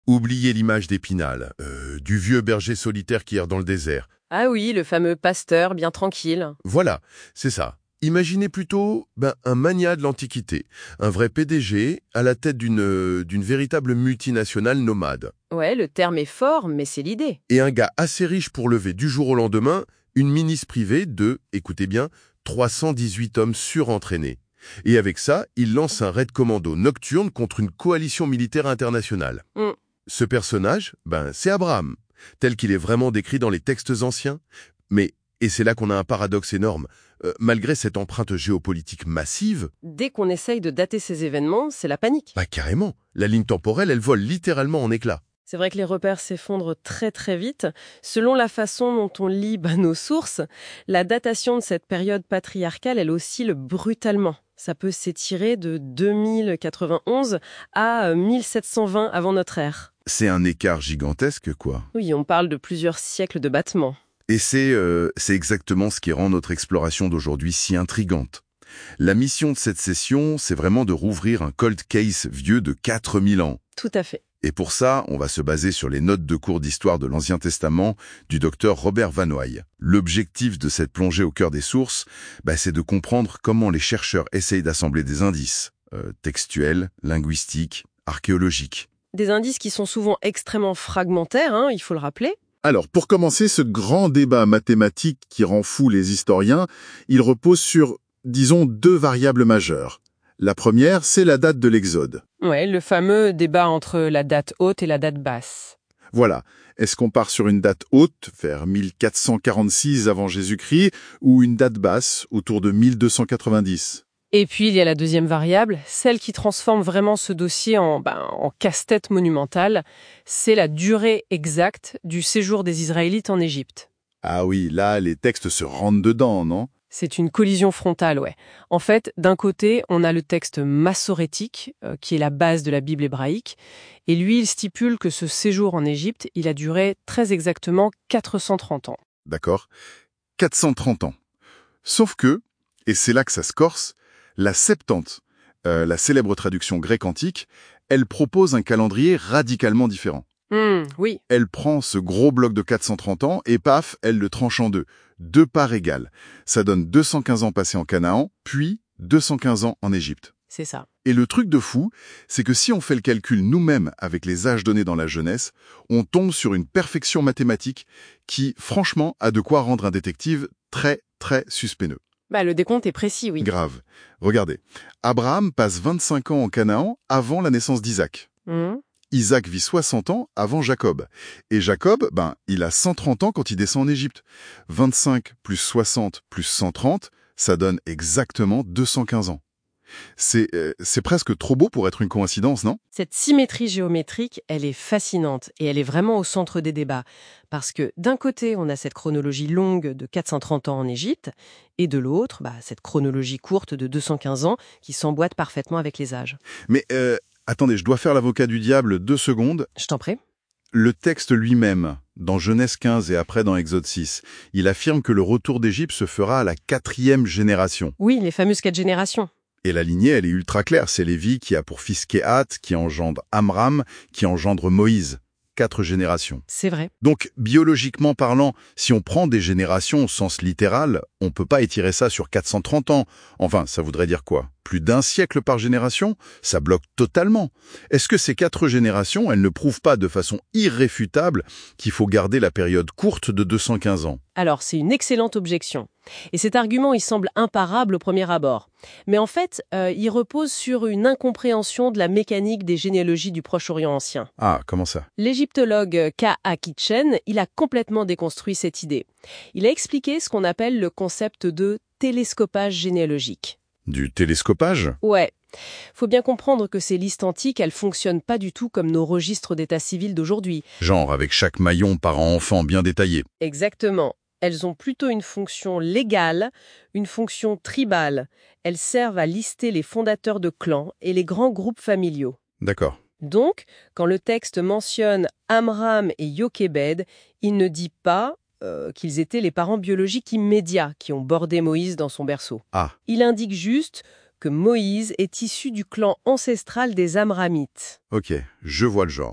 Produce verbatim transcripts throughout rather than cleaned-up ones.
Oubliez l'image d'Épinal, euh, du vieux berger solitaire qui erre dans le désert. Ah oui, le fameux pasteur bien tranquille. Voilà, c'est ça. Imaginez plutôt ben, un magnat de l'Antiquité, un vrai P D G à la tête d'une euh, d'une véritable multinationale nomade. Ouais, le terme est fort, mais c'est l'idée. Et un gars assez riche pour lever du jour au lendemain une milice privée de, écoutez bien, trois cent dix-huit hommes surentraînés. Et avec ça, il lance un raid commando nocturne contre une coalition militaire internationale. Hmm. Ce personnage, ben, c'est Abraham, tel qu'il est vraiment décrit dans les textes anciens. Mais, et c'est là qu'on a un paradoxe énorme, euh, malgré cette empreinte géopolitique massive, Dès qu'on essaye de dater ces événements, c'est la panique. bah carrément, la ligne temporelle, elle vole littéralement en éclats. C'est vrai que les repères s'effondrent très très vite. Selon la façon dont on lit bah, nos sources, la datation de cette période patriarcale, elle oscille brutalement. Ça peut s'étirer de deux mille quatre-vingt-onze à euh, mille sept cent vingt avant notre ère. C'est un écart gigantesque, quoi. Oui, on parle de plusieurs siècles de battement. Et c'est euh, c'est exactement ce qui rend notre exploration d'aujourd'hui si intrigante. La mission de cette session, c'est vraiment de rouvrir un cold case vieux de quatre mille ans. Tout à fait. Et pour ça, on va se baser sur les notes de cours d'histoire de l'Ancien Testament du docteur Robert Vanoy. L'objectif de cette plongée au cœur des sources, bah, c'est de comprendre comment les chercheurs essayent d'assembler des indices euh, textuels, linguistiques, archéologiques. Des indices qui sont souvent extrêmement fragmentaires, hein, il faut le rappeler. Alors, pour commencer, ce grand débat mathématique qui rend fou les historiens, il repose sur, disons, deux variables majeures. La première, c'est la date de l'Exode. Ouais, le fameux débat entre la date haute et la date basse. Voilà. Est-ce qu'on part sur une date haute, vers mille quatre cent quarante-six avant Jésus-Christ, ou une date basse, autour de mille deux cent quatre-vingt-dix? Et puis, il y a la deuxième variable, celle qui transforme vraiment ce dossier en, ben, en casse-tête monumental, c'est la durée exacte du séjour des Israélites en Égypte. Ah oui, là, les textes se rentrent dedans, non? C'est une collision frontale, ouais. En fait, d'un côté, on a le texte massorétique, euh, qui est la base de la Bible hébraïque, et lui, il stipule que ce séjour en Égypte, il a duré très exactement quatre cent trente ans. D'accord. quatre cent trente ans. Sauf que, et c'est là que ça se corse, la Septante, euh, la célèbre traduction grecque antique, elle propose un calendrier radicalement différent. Hmm, oui, Elle prend ce gros bloc de quatre cent trente ans et paf, elle le tranche en deux. Deux parts égales. Ça donne deux cent quinze ans passés en Canaan, puis deux cent quinze ans en Égypte. c'est ça. Et le truc de fou, c'est que si on fait le calcul nous-mêmes avec les âges donnés dans la jeunesse, on tombe sur une perfection mathématique qui, franchement, a de quoi rendre un détective très, très suspeineux. Bah, le décompte est précis, oui. Grave. Regardez. Abraham passe vingt-cinq ans en Canaan avant la naissance d'Isaac. Hmm. Isaac vit soixante ans avant Jacob. Et Jacob, ben, il a cent trente ans quand il descend en Égypte. vingt-cinq plus soixante plus cent trente, ça donne exactement deux cent quinze ans. C'est euh, c'est presque trop beau pour être une coïncidence, non? Cette symétrie géométrique, elle est fascinante et elle est vraiment au centre des débats. Parce que d'un côté, on a cette chronologie longue de quatre cent trente ans en Égypte, et de l'autre, bah, cette chronologie courte de deux cent quinze ans qui s'emboîte parfaitement avec les âges. Mais euh, attendez, je dois faire l'avocat du diable deux secondes. Je t'en prie. Le texte lui-même, dans Genèse quinze et après dans Exode six, il affirme que le retour d'Égypte se fera à la quatrième génération. Oui, les fameuses quatre générations. Et la lignée, elle est ultra claire. C'est Lévi qui a pour fils Kehat, qui engendre Amram, qui engendre Moïse. Quatre générations. C'est vrai. Donc, biologiquement parlant, si on prend des générations au sens littéral, on peut pas étirer ça sur quatre cent trente ans. Enfin, ça voudrait dire quoi? Plus d'un siècle par génération? Ça bloque totalement. Est-ce que ces quatre générations, elles ne prouvent pas de façon irréfutable qu'il faut garder la période courte de deux cent quinze ans? Alors, c'est une excellente objection. Et cet argument, il semble imparable au premier abord. Mais en fait, euh, il repose sur une incompréhension de la mécanique des généalogies du Proche-Orient ancien. Ah, comment ça? L'égyptologue K. A. Kitchen, il a complètement déconstruit cette idée. Il a expliqué ce qu'on appelle le concept de télescopage généalogique. Du télescopage? Ouais. Faut bien comprendre que ces listes antiques, elles fonctionnent pas du tout comme nos registres d'état civil d'aujourd'hui. Genre avec chaque maillon parent-enfant bien détaillé. Exactement. Elles ont plutôt une fonction légale, une fonction tribale. Elles servent à lister les fondateurs de clans et les grands groupes familiaux. D'accord. Donc, quand le texte mentionne Amram et Yochébed, il ne dit pas euh, qu'ils étaient les parents biologiques immédiats qui ont bordé Moïse dans son berceau. Ah, Il indique juste que Moïse est issu du clan ancestral des Amramites. ok, je vois le genre.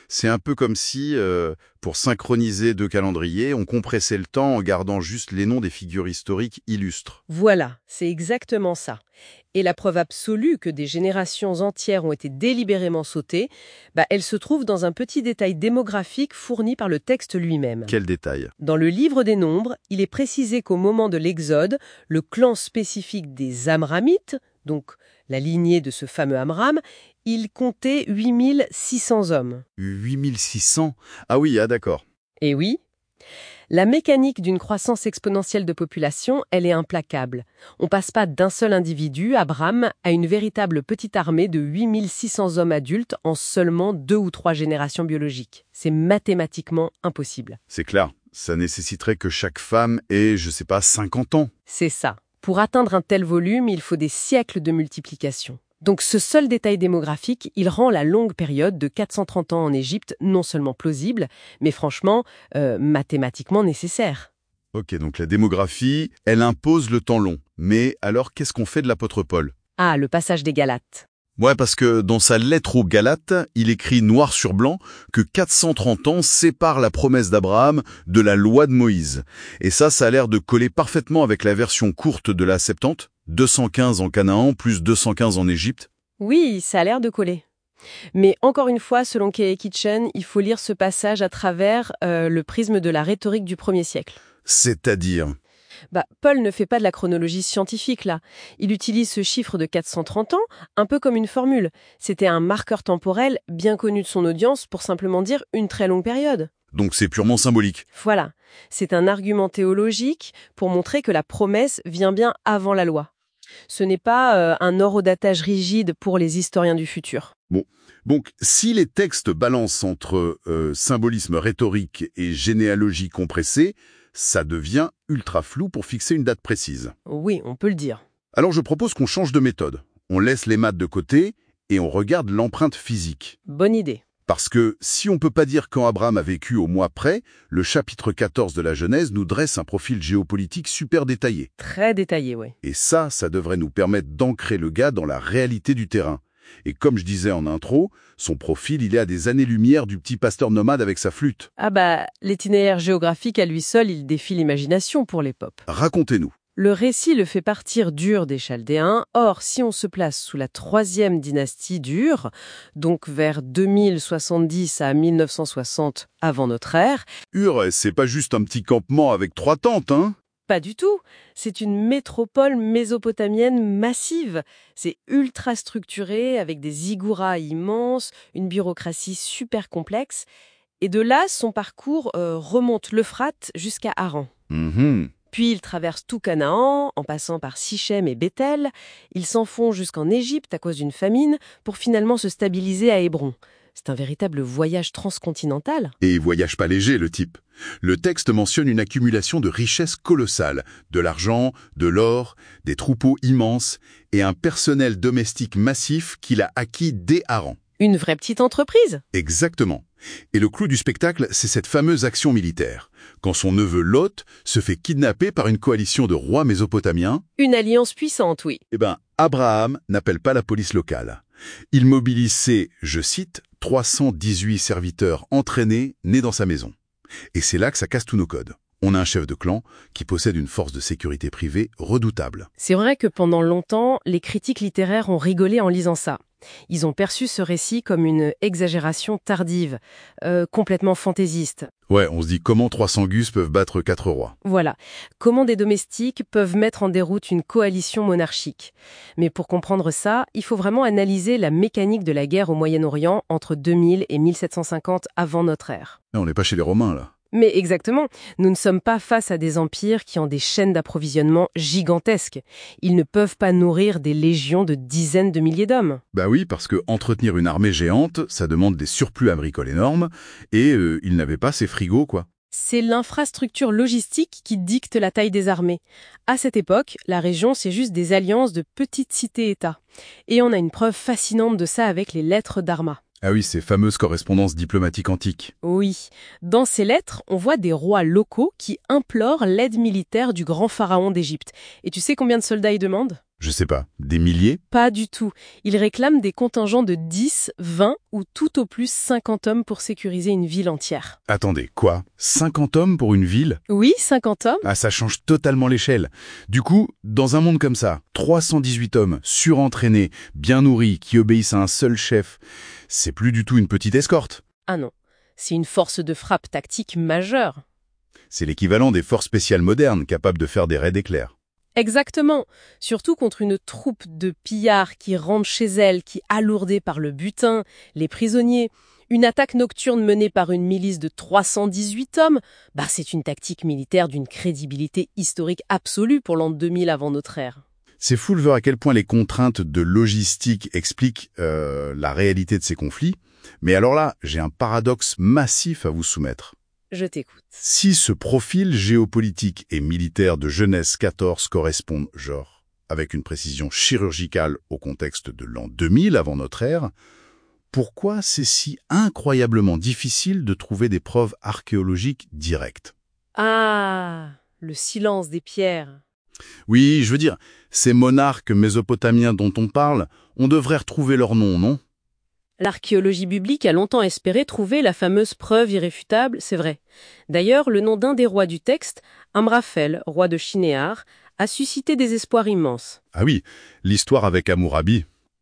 C'est un peu comme si, euh, pour synchroniser deux calendriers, on compressait le temps en gardant juste les noms des figures historiques illustres. Voilà, c'est exactement ça. Et la preuve absolue que des générations entières ont été délibérément sautées, bah, elle se trouve dans un petit détail démographique fourni par le texte lui-même. Quel détail! Dans le livre des Nombres, il est précisé qu'au moment de l'Exode, le clan spécifique des Amramites, donc la lignée de ce fameux Amram, il comptait huit mille six cents hommes. huit mille six cents? Ah oui, ah d'accord. Et oui, la mécanique d'une croissance exponentielle de population, elle est implacable. On passe pas d'un seul individu, Abraham, à une véritable petite armée de huit mille six cents hommes adultes en seulement deux ou trois générations biologiques. C'est mathématiquement impossible. C'est clair, ça nécessiterait que chaque femme ait, je sais pas, cinquante ans. C'est ça. Pour atteindre un tel volume, il faut des siècles de multiplication. Donc ce seul détail démographique, il rend la longue période de quatre cent trente ans en Égypte non seulement plausible, mais franchement, euh, mathématiquement nécessaire. Ok, donc la démographie, elle impose le temps long. Mais alors, qu'est-ce qu'on fait de l'apôtre Paul? Ah, le passage des Galates. Ouais, parce que dans sa lettre aux Galates, il écrit noir sur blanc que quatre cent trente ans séparent la promesse d'Abraham de la loi de Moïse. Et ça, ça a l'air de coller parfaitement avec la version courte de la Septante, deux cent quinze en Canaan plus deux cent quinze en Égypte. Oui, ça a l'air de coller. Mais encore une fois, selon Kay Kitchen, il faut lire ce passage à travers euh, le prisme de la rhétorique du premier siècle. C'est-à-dire? Bah, Paul ne fait pas de la chronologie scientifique, là. Il utilise ce chiffre de quatre cent trente ans un peu comme une formule. C'était un marqueur temporel bien connu de son audience pour simplement dire une très longue période. Donc c'est purement symbolique. Voilà. C'est un argument théologique pour montrer que la promesse vient bien avant la loi. Ce n'est pas euh, un horodatage rigide pour les historiens du futur. Bon, donc si les textes balancent entre euh, symbolisme rhétorique et généalogie compressée, ça devient ultra flou pour fixer une date précise. Oui, on peut le dire. Alors je propose qu'on change de méthode. On laisse les maths de côté et on regarde l'empreinte physique. Bonne idée. Parce que si on peut pas dire quand Abraham a vécu au mois près, le chapitre quatorze de la Genèse nous dresse un profil géopolitique super détaillé. Très détaillé, oui. Et ça, ça devrait nous permettre d'ancrer le gars dans la réalité du terrain. Et comme je disais en intro, son profil, il est à des années-lumière du petit pasteur nomade avec sa flûte. Ah bah, l'itinéraire géographique à lui seul, il défie l'imagination pour les pop. Racontez-nous. Le récit le fait partir d'Ur des Chaldéens. Or, si on se place sous la troisième dynastie d'Ur, donc vers deux mille soixante-dix à mille neuf cent soixante avant notre ère... Ur, c'est pas juste un petit campement avec trois tentes, hein? Pas du tout. C'est une métropole mésopotamienne massive. C'est ultra structuré, avec des ziggourats immenses, une bureaucratie super complexe. Et de là, son parcours euh, remonte l'Euphrate jusqu'à Haran. Mm-hmm. Puis il traverse tout Canaan, en passant par Sichem et Béthel. Il s'enfonce jusqu'en Égypte à cause d'une famine, pour finalement se stabiliser à Hébron. C'est un véritable voyage transcontinental. Et il voyage pas léger, le type. Le texte mentionne une accumulation de richesses colossales, de l'argent, de l'or, des troupeaux immenses et un personnel domestique massif qu'il a acquis dès Haran. Une vraie petite entreprise. Exactement. Et le clou du spectacle, c'est cette fameuse action militaire. Quand son neveu Lot se fait kidnapper par une coalition de rois mésopotamiens... Une alliance puissante, oui. Eh ben, Abraham n'appelle pas la police locale. Il mobilise ses, je cite, trois cent dix-huit serviteurs entraînés nés dans sa maison. Et c'est là que ça casse tous nos codes. On a un chef de clan qui possède une force de sécurité privée redoutable. C'est vrai que pendant longtemps, les critiques littéraires ont rigolé en lisant ça. Ils ont perçu ce récit comme une exagération tardive, euh, complètement fantaisiste. Ouais, on se dit comment trois cents gus peuvent battre quatre rois. Voilà. Comment des domestiques peuvent mettre en déroute une coalition monarchique. Mais pour comprendre ça, il faut vraiment analyser la mécanique de la guerre au Moyen-Orient entre deux mille et mille sept cent cinquante avant notre ère. Mais on n'est pas chez les Romains, là. Mais exactement, nous ne sommes pas face à des empires qui ont des chaînes d'approvisionnement gigantesques. Ils ne peuvent pas nourrir des légions de dizaines de milliers d'hommes. Bah oui, parce que entretenir une armée géante, ça demande des surplus agricoles énormes, et euh, ils n'avaient pas ces frigos, quoi. C'est l'infrastructure logistique qui dicte la taille des armées. À cette époque, la région, c'est juste des alliances de petites cités-États. Et on a une preuve fascinante de ça avec les lettres d'Arma. Ah oui, ces fameuses correspondances diplomatiques antiques. Oui, dans ces lettres, on voit des rois locaux qui implorent l'aide militaire du grand pharaon d'Égypte. Et tu sais combien de soldats ils demandent? Je sais pas, des milliers? Pas du tout. Ils réclament des contingents de dix, vingt ou tout au plus cinquante hommes pour sécuriser une ville entière. Attendez, quoi? cinquante hommes pour une ville? Oui, cinquante hommes? Ah, ça change totalement l'échelle. Du coup, dans un monde comme ça, trois cent dix-huit hommes, surentraînés, bien nourris, qui obéissent à un seul chef, c'est plus du tout une petite escorte. Ah non, c'est une force de frappe tactique majeure. C'est l'équivalent des forces spéciales modernes, capables de faire des raids éclairs. Exactement, surtout contre une troupe de pillards qui rentrent chez elle, qui alourdée par le butin, les prisonniers. Une attaque nocturne menée par une milice de trois cent dix-huit hommes, bah c'est une tactique militaire d'une crédibilité historique absolue pour l'an deux mille avant notre ère. C'est fou de voir à quel point les contraintes de logistique expliquent euh, la réalité de ces conflits. Mais alors là, j'ai un paradoxe massif à vous soumettre. Je t'écoute. Si ce profil géopolitique et militaire de Genèse quatorze correspond, genre, avec une précision chirurgicale au contexte de l'an deux mille avant notre ère, pourquoi c'est si incroyablement difficile de trouver des preuves archéologiques directes? Ah, le silence des pierres. Oui, je veux dire, ces monarques mésopotamiens dont on parle, on devrait retrouver leur nom, non? L'archéologie biblique a longtemps espéré trouver la fameuse preuve irréfutable, c'est vrai. D'ailleurs, le nom d'un des rois du texte, Amraphel, roi de Shinéar, a suscité des espoirs immenses. Ah oui, l'histoire avec Hammurabi.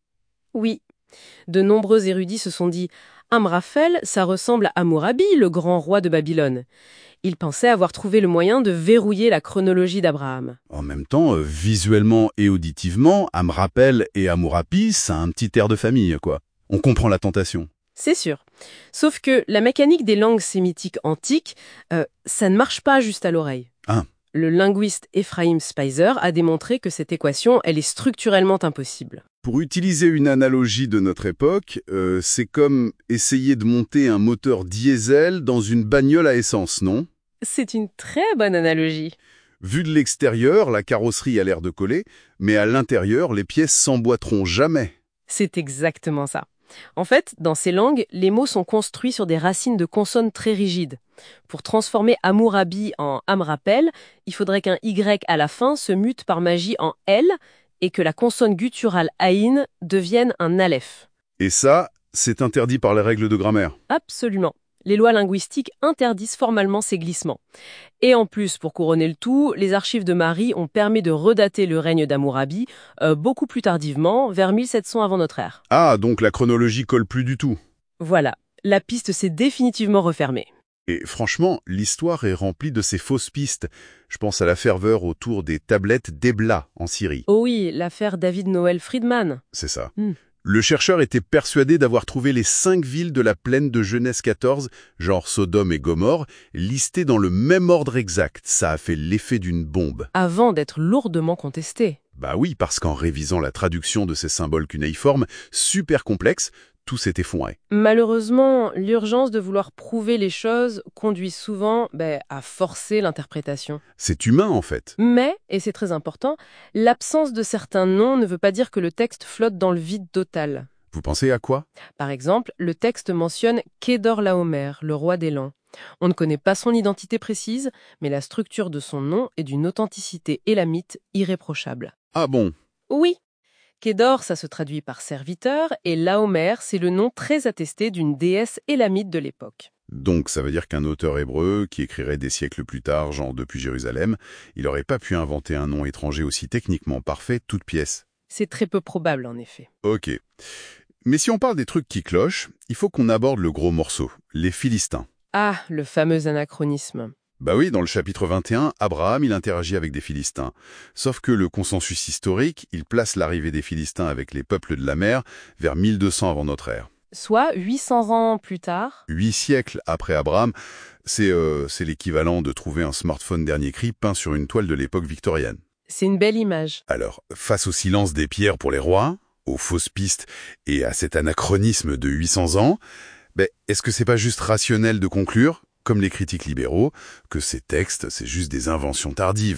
Oui. De nombreux érudits se sont dit « Amraphel, ça ressemble à Hammurabi, le grand roi de Babylone ». Ils pensaient avoir trouvé le moyen de verrouiller la chronologie d'Abraham. En même temps, euh, visuellement et auditivement, Amraphel et Hammurabi, ça a un petit air de famille, quoi. On comprend la tentation. C'est sûr. Sauf que la mécanique des langues sémitiques antiques, euh, ça ne marche pas juste à l'oreille. Ah. Le linguiste Ephraim Speiser a démontré que cette équation, elle est structurellement impossible. Pour utiliser une analogie de notre époque, euh, c'est comme essayer de monter un moteur diesel dans une bagnole à essence, non? C'est une très bonne analogie. Vu de l'extérieur, la carrosserie a l'air de coller, mais à l'intérieur, les pièces s'emboîteront jamais. C'est exactement ça. En fait, dans ces langues, les mots sont construits sur des racines de consonnes très rigides. Pour transformer Hammurabi en Amraphel, il faudrait qu'un Y à la fin se mute par magie en L et que la consonne gutturale Aïn devienne un Aleph. Et ça, c'est interdit par les règles de grammaire. Absolument. Les lois linguistiques interdisent formellement ces glissements. Et en plus, pour couronner le tout, les archives de Marie ont permis de redater le règne d'Hammurabi euh, beaucoup plus tardivement, vers mille sept cents avant notre ère. Ah, donc la chronologie colle plus du tout. Voilà, la piste s'est définitivement refermée. Et franchement, l'histoire est remplie de ces fausses pistes. Je pense à la ferveur autour des tablettes d'Ebla en Syrie. Oh oui, l'affaire David Noel Friedman. C'est ça. Hmm. Le chercheur était persuadé d'avoir trouvé les cinq villes de la plaine de Genèse quatorze, genre Sodome et Gomorrhe, listées dans le même ordre exact. Ça a fait l'effet d'une bombe. Avant d'être lourdement contesté. Bah oui, parce qu'en révisant la traduction de ces symboles cunéiformes, super complexes, tout s'est effondré. Malheureusement, l'urgence de vouloir prouver les choses conduit souvent ben, à forcer l'interprétation. C'est humain, en fait. Mais, et c'est très important, l'absence de certains noms ne veut pas dire que le texte flotte dans le vide total. Vous pensez à quoi? Par exemple, le texte mentionne Kedor Laomer, le roi d'Élan. On ne connaît pas son identité précise, mais la structure de son nom est d'une authenticité élamite irréprochable. Ah bon? Oui. Kedor, ça se traduit par serviteur, et Laomer, c'est le nom très attesté d'une déesse élamite de l'époque. Donc ça veut dire qu'un auteur hébreu, qui écrirait des siècles plus tard, genre depuis Jérusalem, il n'aurait pas pu inventer un nom étranger aussi techniquement parfait, toute pièce. C'est très peu probable, en effet. Ok. Mais si on parle des trucs qui clochent, il faut qu'on aborde le gros morceau, les Philistins. Ah, le fameux anachronisme. Bah oui, dans le chapitre vingt et un, Abraham, il interagit avec des Philistins. Sauf que le consensus historique, il place l'arrivée des Philistins avec les peuples de la mer vers mille deux cents avant notre ère. Soit huit cents ans plus tard. Huit siècles après Abraham, c'est euh, c'est l'équivalent de trouver un smartphone dernier cri peint sur une toile de l'époque victorienne. C'est une belle image. Alors, face au silence des pierres pour les rois, aux fausses pistes et à cet anachronisme de huit cents ans, ben, est-ce que c'est pas juste rationnel de conclure, comme les critiques libéraux, que ces textes, c'est juste des inventions tardives?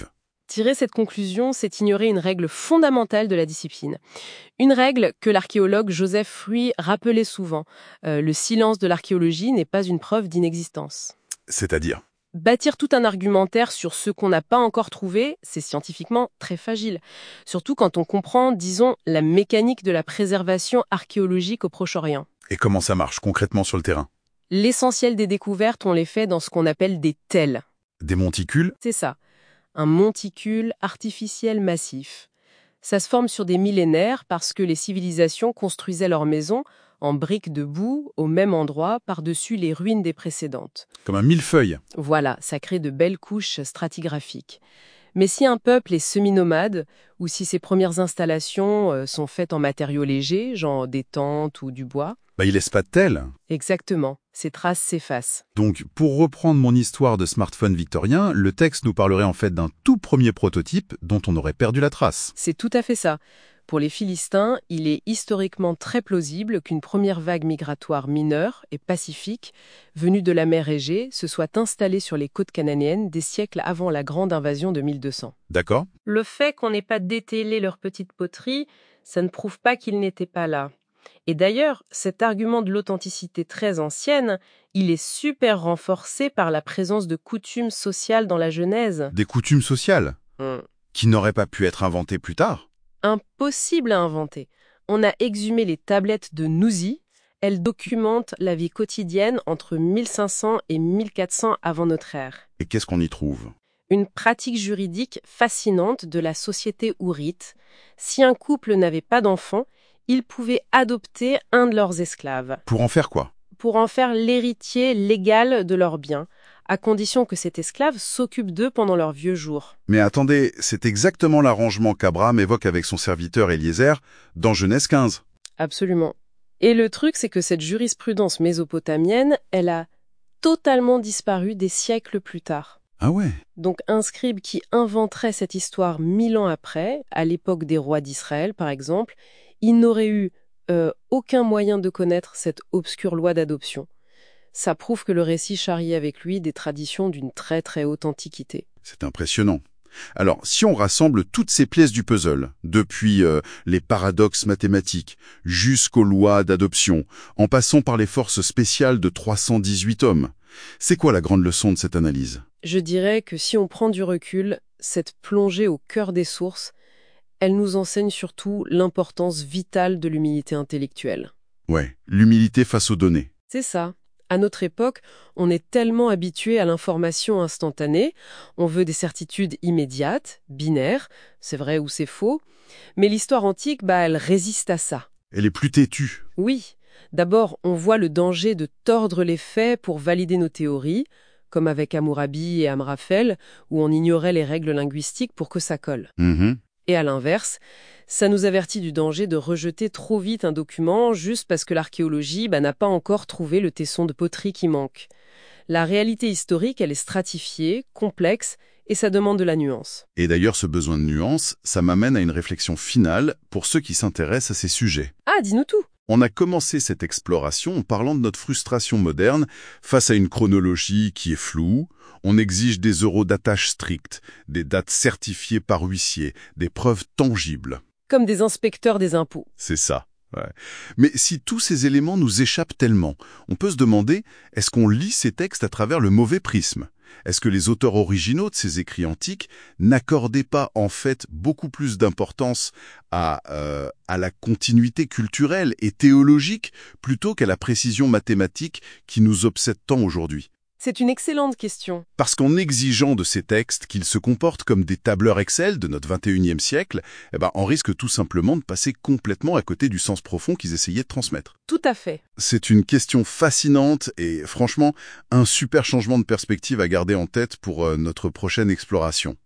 Tirer cette conclusion, c'est ignorer une règle fondamentale de la discipline. Une règle que l'archéologue Joseph Fruy rappelait souvent. Euh, le silence de l'archéologie n'est pas une preuve d'inexistence. C'est-à-dire ? Bâtir tout un argumentaire sur ce qu'on n'a pas encore trouvé, c'est scientifiquement très fragile. Surtout quand on comprend, disons, la mécanique de la préservation archéologique au Proche-Orient. Et comment ça marche concrètement sur le terrain ? L'essentiel des découvertes, on les fait dans ce qu'on appelle des tels. Des monticules ? C'est ça. Un monticule artificiel massif. Ça se forme sur des millénaires parce que les civilisations construisaient leurs maisons en briques de boue au même endroit par-dessus les ruines des précédentes. Comme un millefeuille. Voilà, ça crée de belles couches stratigraphiques. Mais si un peuple est semi-nomade, ou si ses premières installations euh, sont faites en matériaux légers, genre des tentes ou du bois, Bah, il laisse pas de tel. exactement, ces traces s'effacent. Donc, pour reprendre mon histoire de smartphone victorien, le texte nous parlerait en fait d'un tout premier prototype dont on aurait perdu la trace. C'est tout à fait ça. Pour les Philistins, il est historiquement très plausible qu'une première vague migratoire mineure et pacifique, venue de la mer Égée, se soit installée sur les côtes cananéennes des siècles avant la grande invasion de mille deux cents. D'accord ? Le fait qu'on n'ait pas détellé leur petite poterie, ça ne prouve pas qu'ils n'étaient pas là. Et d'ailleurs, cet argument de l'authenticité très ancienne, il est super renforcé par la présence de coutumes sociales dans la Genèse. Des coutumes sociales Hmm. qui n'auraient pas pu être inventées plus tard. Impossible à inventer. On a exhumé les tablettes de Nouzi. Elles documentent la vie quotidienne entre mille cinq cents et mille quatre cents avant notre ère. Et qu'est-ce qu'on y trouve ? Une pratique juridique fascinante de la société hourite. Si un couple n'avait pas d'enfants, ils pouvaient adopter un de leurs esclaves Pour en faire quoi ? pour en faire l'héritier légal de leurs biens, à condition que cet esclave s'occupe d'eux pendant leurs vieux jours. Mais attendez, c'est exactement l'arrangement qu'Abraham évoque avec son serviteur Eliezer dans Genèse quinze. Absolument. Et le truc, c'est que cette jurisprudence mésopotamienne, elle a totalement disparu des siècles plus tard. Ah ouais ? Donc un scribe qui inventerait cette histoire mille ans après, à l'époque des rois d'Israël par exemple, il n'aurait eu euh, aucun moyen de connaître cette obscure loi d'adoption. Ça prouve que le récit charrie avec lui des traditions d'une très très haute antiquité. C'est impressionnant. Alors, si on rassemble toutes ces pièces du puzzle, depuis euh, les paradoxes mathématiques jusqu'aux lois d'adoption, en passant par les forces spéciales de trois cent dix-huit hommes, c'est quoi la grande leçon de cette analyse ? Je dirais que si on prend du recul, cette plongée au cœur des sources, elle nous enseigne surtout l'importance vitale de l'humilité intellectuelle. Ouais, l'humilité face aux données. C'est ça. À notre époque, on est tellement habitué à l'information instantanée, on veut des certitudes immédiates, binaires, c'est vrai ou c'est faux, mais l'histoire antique, bah, elle résiste à ça. Elle est plus têtue. Oui, d'abord, on voit le danger de tordre les faits pour valider nos théories, comme avec Hammurabi et Amraphel, où on ignorait les règles linguistiques pour que ça colle. Mhm. Et à l'inverse, ça nous avertit du danger de rejeter trop vite un document juste parce que l'archéologie bah, n'a pas encore trouvé le tesson de poterie qui manque. La réalité historique, elle est stratifiée, complexe, et ça demande de la nuance. Et d'ailleurs, ce besoin de nuance, ça m'amène à une réflexion finale pour ceux qui s'intéressent à ces sujets. Ah, dis-nous tout! On a commencé cette exploration en parlant de notre frustration moderne face à une chronologie qui est floue. On exige des eurodatages stricts, des dates certifiées par huissier, des preuves tangibles. Comme des inspecteurs des impôts. C'est ça. Ouais. Mais si tous ces éléments nous échappent tellement, on peut se demander, est-ce qu'on lit ces textes à travers le mauvais prisme ? Est-ce que les auteurs originaux de ces écrits antiques n'accordaient pas en fait beaucoup plus d'importance à, euh, à la continuité culturelle et théologique plutôt qu'à la précision mathématique qui nous obsède tant aujourd'hui ? C'est une excellente question. Parce qu'en exigeant de ces textes qu'ils se comportent comme des tableurs Excel de notre vingt et unième siècle, eh ben, on risque tout simplement de passer complètement à côté du sens profond qu'ils essayaient de transmettre. Tout à fait. C'est une question fascinante et franchement, un super changement de perspective à garder en tête pour euh, notre prochaine exploration.